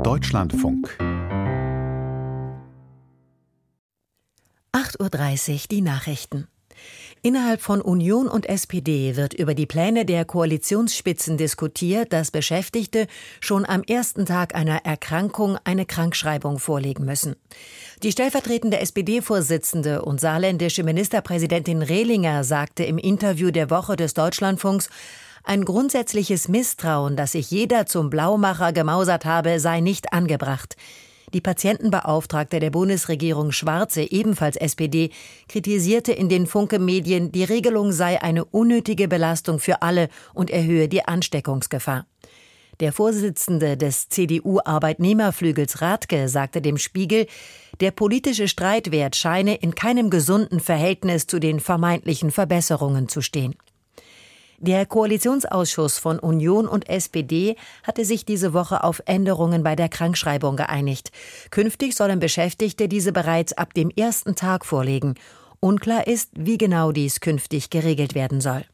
Deutschlandfunk 8:30 Uhr die Nachrichten. Innerhalb von Union und SPD wird über die Pläne der Koalitionsspitzen diskutiert, dass Beschäftigte schon am ersten Tag einer Erkrankung eine Krankschreibung vorlegen müssen. Die stellvertretende SPD-Vorsitzende und saarländische Ministerpräsidentin Rehlinger sagte im Interview der Woche des Deutschlandfunks, ein grundsätzliches Misstrauen, dass sich jeder zum Blaumacher gemausert habe, sei nicht angebracht. Die Patientenbeauftragte der Bundesregierung Schwarze, ebenfalls SPD, kritisierte in den Funke-Medien, die Regelung sei eine unnötige Belastung für alle und erhöhe die Ansteckungsgefahr. Der Vorsitzende des CDU-Arbeitnehmerflügels Rathke sagte dem Spiegel, der politische Streitwert scheine in keinem gesunden Verhältnis zu den vermeintlichen Verbesserungen zu stehen. Der Koalitionsausschuss von Union und SPD hatte sich diese Woche auf Änderungen bei der Krankschreibung geeinigt. Künftig sollen Beschäftigte diese bereits ab dem ersten Tag vorlegen. Unklar ist, wie genau dies künftig geregelt werden soll.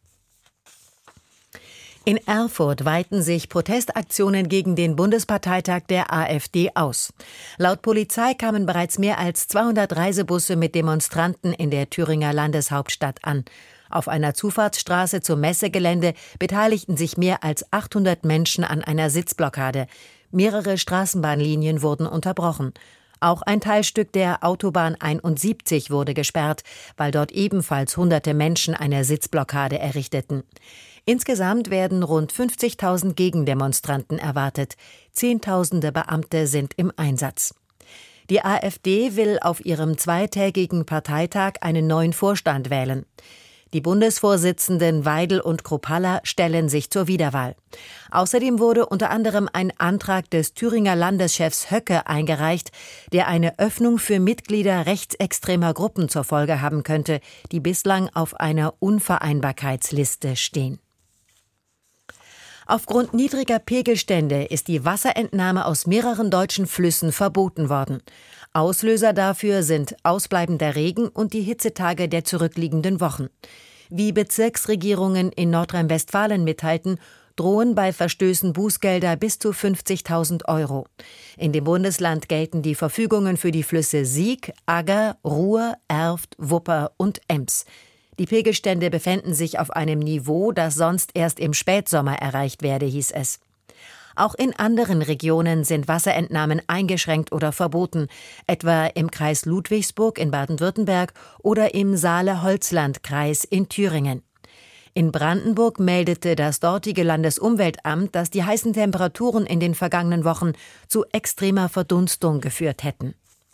In Erfurt weiten sich Protestaktionen gegen den Bundesparteitag der AfD aus. Laut Polizei kamen bereits mehr als 200 Reisebusse mit Demonstranten in der Thüringer Landeshauptstadt an. Auf einer Zufahrtsstraße zum Messegelände beteiligten sich mehr als 800 Menschen an einer Sitzblockade. Mehrere Straßenbahnlinien wurden unterbrochen. Auch ein Teilstück der Autobahn 71 wurde gesperrt, weil dort ebenfalls hunderte Menschen eine Sitzblockade errichteten. Insgesamt werden rund 50.000 Gegendemonstranten erwartet. Zehntausende Beamte sind im Einsatz. Die AfD will auf ihrem zweitägigen Parteitag einen neuen Vorstand wählen. Die Bundesvorsitzenden Weidel und Kruppalla stellen sich zur Wiederwahl. Außerdem wurde unter anderem ein Antrag des Thüringer Landeschefs Höcke eingereicht, der eine Öffnung für Mitglieder rechtsextremer Gruppen zur Folge haben könnte, die bislang auf einer Unvereinbarkeitsliste stehen. Aufgrund niedriger Pegelstände ist die Wasserentnahme aus mehreren deutschen Flüssen verboten worden. Auslöser dafür sind ausbleibender Regen und die Hitzetage der zurückliegenden Wochen. Wie Bezirksregierungen in Nordrhein-Westfalen mitteilten, drohen bei Verstößen Bußgelder bis zu 50.000 €. In dem Bundesland gelten die Verfügungen für die Flüsse Sieg, Agger, Ruhr, Erft, Wupper und Ems. Die Pegelstände befänden sich auf einem Niveau, das sonst erst im Spätsommer erreicht werde, hieß es. Auch in anderen Regionen sind Wasserentnahmen eingeschränkt oder verboten, etwa im Kreis Ludwigsburg in Baden-Württemberg oder im Saale-Holzland-Kreis in Thüringen. In Brandenburg meldete das dortige Landesumweltamt, dass die heißen Temperaturen in den vergangenen Wochen zu extremer Verdunstung geführt hätten.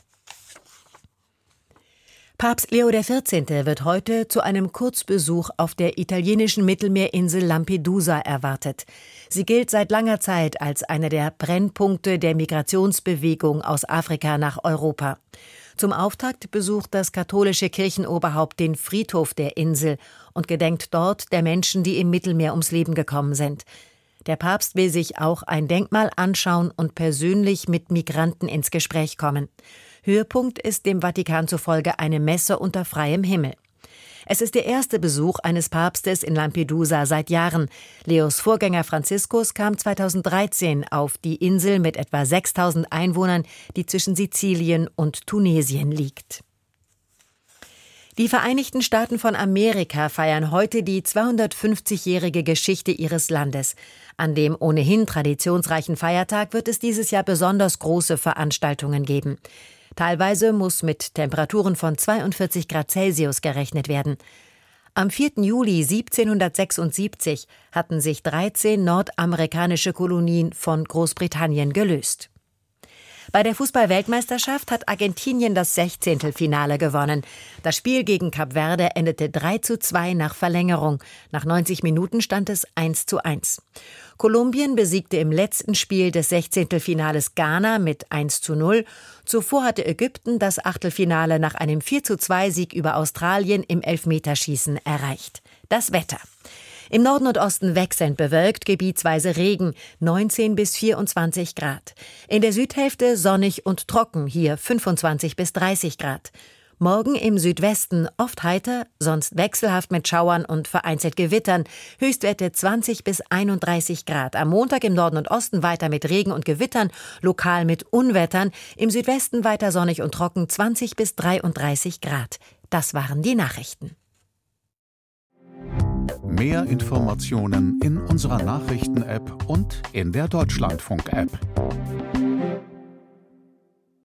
Papst Leo XIV. Wird heute zu einem Kurzbesuch auf der italienischen Mittelmeerinsel Lampedusa erwartet. Sie gilt seit langer Zeit als einer der Brennpunkte der Migrationsbewegung aus Afrika nach Europa. Zum Auftakt besucht das katholische Kirchenoberhaupt den Friedhof der Insel und gedenkt dort der Menschen, die im Mittelmeer ums Leben gekommen sind. Der Papst will sich auch ein Denkmal anschauen und persönlich mit Migranten ins Gespräch kommen. Höhepunkt ist dem Vatikan zufolge eine Messe unter freiem Himmel. Es ist der erste Besuch eines Papstes in Lampedusa seit Jahren. Leos Vorgänger Franziskus kam 2013 auf die Insel mit etwa 6.000 Einwohnern, die zwischen Sizilien und Tunesien liegt. Die Vereinigten Staaten von Amerika feiern heute die 250-jährige Geschichte ihres Landes. An dem ohnehin traditionsreichen Feiertag wird es dieses Jahr besonders große Veranstaltungen geben. Teilweise muss mit Temperaturen von 42 Grad Celsius gerechnet werden. Am 4. Juli 1776 hatten sich 13 nordamerikanische Kolonien von Großbritannien gelöst. Bei der Fußball-Weltmeisterschaft hat Argentinien das 16. Finale gewonnen. Das Spiel gegen Kap Verde endete 3:2 nach Verlängerung. Nach 90 Minuten stand es 1:1. Kolumbien besiegte im letzten Spiel des 16. Finales Ghana mit 1:0. Zuvor hatte Ägypten das Achtelfinale nach einem 4:2-Sieg über Australien im Elfmeterschießen erreicht. Das Wetter. Im Norden und Osten wechselnd bewölkt, gebietsweise Regen, 19 bis 24 Grad. In der Südhälfte sonnig und trocken, hier 25 bis 30 Grad. Morgen im Südwesten oft heiter, sonst wechselhaft mit Schauern und vereinzelt Gewittern. Höchstwerte 20 bis 31 Grad. Am Montag im Norden und Osten weiter mit Regen und Gewittern, lokal mit Unwettern. Im Südwesten weiter sonnig und trocken 20 bis 33 Grad. Das waren die Nachrichten. Mehr Informationen in unserer Nachrichten-App und in der Deutschlandfunk-App.